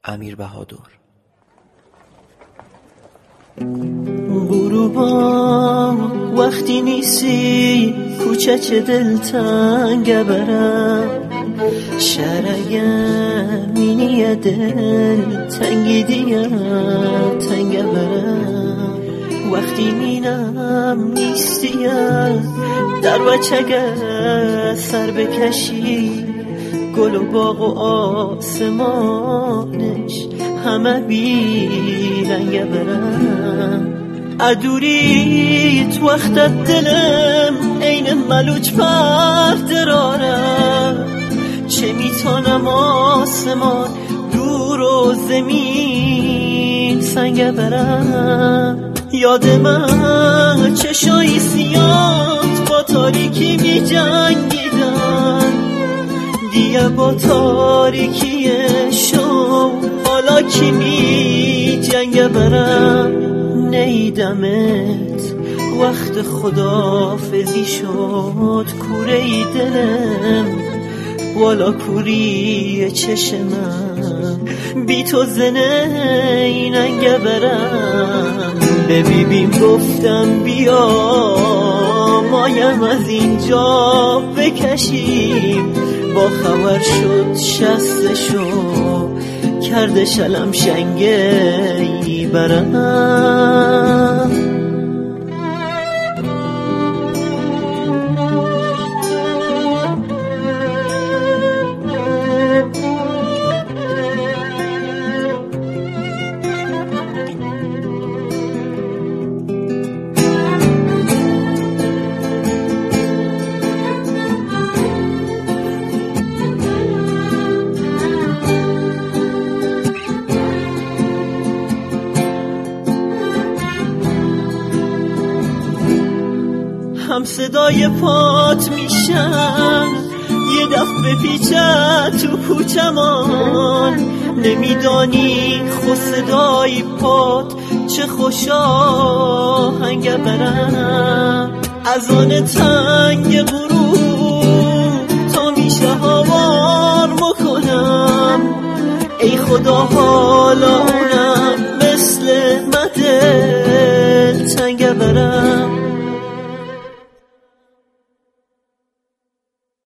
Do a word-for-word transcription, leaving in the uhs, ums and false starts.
امیر بهادر. غروبا وقتی نیستی کوچه دلتنگ برم، شرگم مینی دل تنگی دیم تنگ برم. وقتی مینم نیستیم در بچگه سر بکشی، گل و باغ و آسمانش همه بی رنگ برم. ادوریت وقتت دلم این ملوچ پر درارم، چه میتونم آسمان دور و زمین سنگ برم. یاد من چشای سیاد با تاریکی می جنگیدن، دیگه با تاریکی شو حالا کی می جنگ برم. نیدمت وقت خدافزی شد، کوره دلم والا کوری چشمم، بی تو زنه ننگ برم. به بیبیم گفتم بیا مایم از اینجا بکشیم، با خبر شد شستشو کرده شلم شنگی برم. هم صدای پات میشن یه دفعه پیچه تو کوچمان، نمیدانی خود صدای پات چه خوش آهنگ برم. از آن تنگ غروب تا میشه هوار مکنم، ای خدا حالا اونم مثل مدل تنگ برم.